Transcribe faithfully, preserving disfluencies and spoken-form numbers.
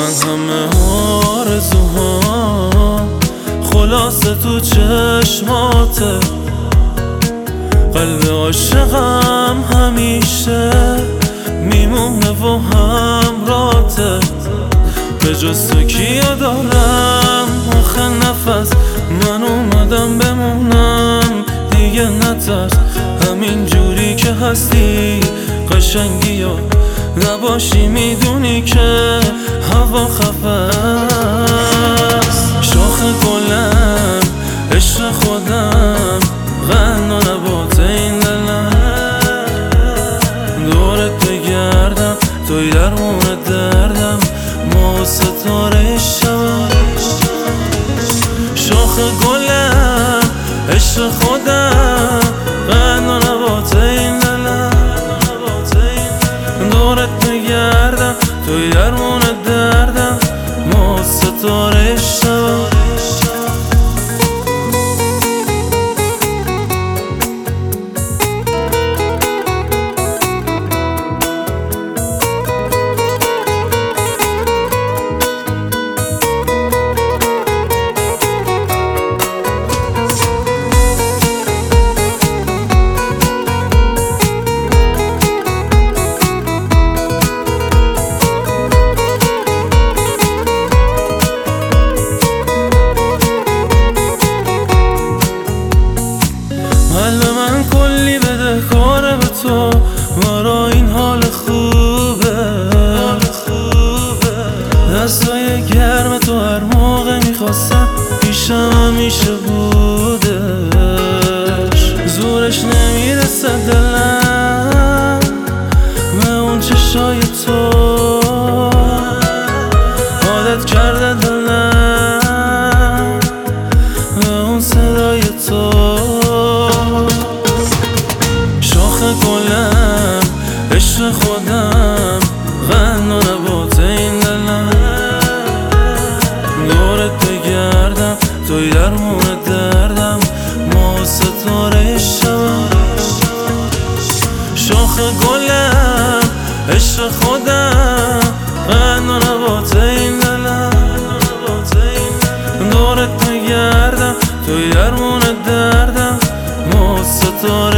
من همه آرزوها خلاصه تو چشماته، قلب عاشقم همیشه میمونه و همراته. به جز تو کیا دارم آخه نفس، من اومدم بمونم دیگه نترس. همین جوری که هستی قشنگی و نباشی میدونی که هوا خفه است. شاخ گلم عشق خودم غنا نبات این دلم، دورت بگردم توی درمون دردم، ما و ستاره شب. شاخ گلم عشق خودم غنا نبات این دلم، دورت بگردم توی درمون دردم، ما و ستاره شب. قلب من کلی بده کاره به تو، برا این حال خوبه. دستای گرم تو هر موقع میخواستم پیشم همیشه بودش. زورش نمیرسه دلم به اون چشای تو، عادت کرده دلم به اون صدای تو. گلم عشق خودم غنا نبات این دلم، دورت بگردم توی درمون دردم، ما و ستاره شب. شاخ گلم عشق خودم غنا نبات این دلم، دورت بگردم توی درمون دردم، ما و ستاره